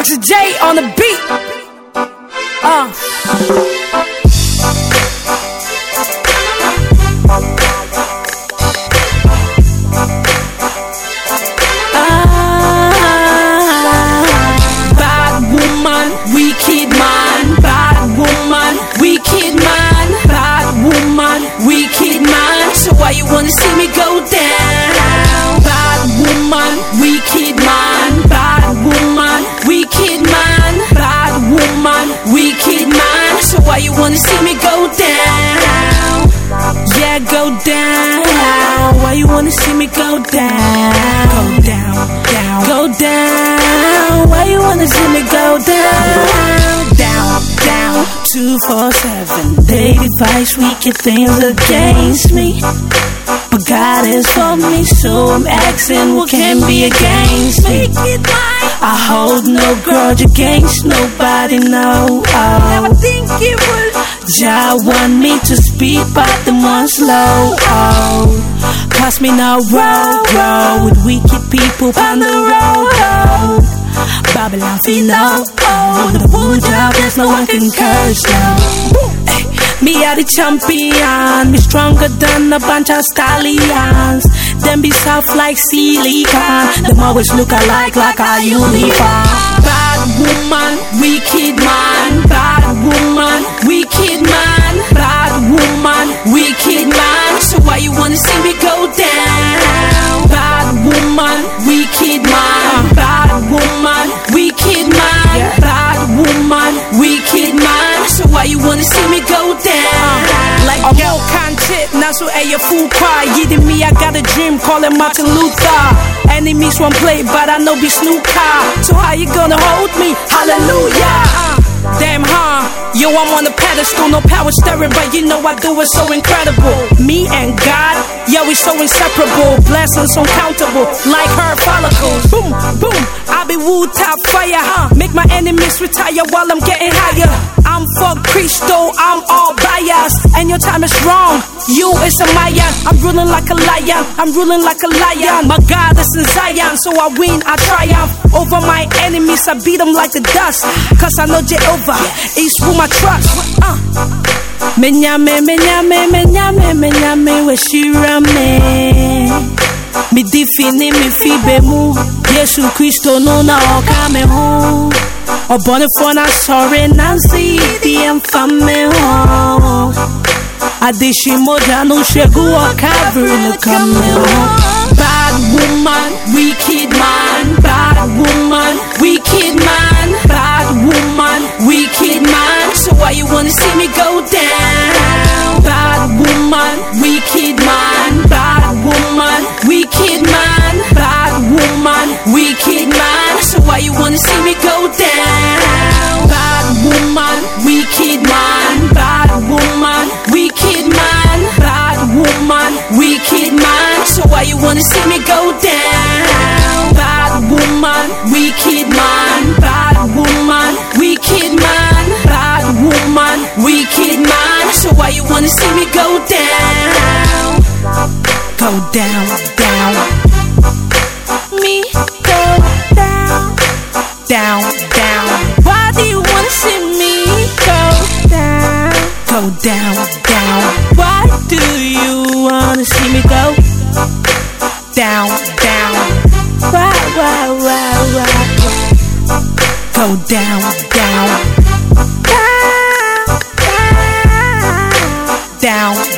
Dr. J on the beat. Bad woman, wicked man. Bad woman, wicked man. Bad woman, wicked man. So why you wanna see me go down? Bad woman, wicked man. Bad woman, wicked man. Bad woman, wicked man. So why you wanna see me go down? Yeah, go down. Why you wanna see me go down? Go down, down, go down. Why you wanna see me go down? Down, down. 247. They devise wicked things against me, but God is for me, so I'm asking what can be against me. I hold no grudge against nobody, no. Never think it would. Jah want me to speak, but the one slow. Pass me no road with wicked people on the road. Babylon feel no. The wood job, there's no one can curse now. Me are the champion, me stronger than a bunch of stallions. Them be soft like silicon, them always look alike like a uniform. Bad woman, wicked man. Bad woman, wicked man. Bad woman, wicked man. So why you wanna see me go down? Bad woman, wicked man. Bad woman, wicked man. Bad woman, wicked man. So why you wanna see me go down? Like yo, can't shit, now so a fool cry. Yiddy me, I got a dream, calling Martin Luther. Enemies won't play, but I know be snooker. So how you gonna hold me? Hallelujah. Damn, yo, I'm on a pedestal, no power stirring, but you know I do it so incredible. Me and God, yo, we so inseparable. Blessings uncountable, like her follicles. Boom, boom, I be woo top fire, make my enemies retire while I'm getting higher. I'm for Cristo, I'm all biased, and your time is wrong. You is a Maya, I'm ruling like a lion, I'm ruling like a lion. My God is in Zion, so I win, I triumph over my enemies. I beat them like the dust, cause I know Jehovah is who I trust. Menyame, menyame, menyame, menyame, weshira me. Mi difini mi fibe mu, Yesu Kristo no na okame ho. Obone for na sorry Nancy, the infame ho. Adishi moja no shegu o Calvary no kame ho. Bad woman, wicked man. Bad woman, wicked man. Bad woman, wicked man. So why you wanna see me go down? Bad woman, wicked man. Bad woman, wicked man. Bad woman, wicked man. So why you wanna see me go down? Bad woman, wicked man. Bad woman, wicked man. Bad woman, wicked man. So why you wanna see me go down? Bad woman, wicked man. Bad woman, wicked man. Bad woman, wicked man. So why you wanna see me go down? Go down, down. Me go down, Down, down. Why do you wanna see me go down? Go down, down. Why do you wanna see me go Down, down. why? Go down, down. Down, Down,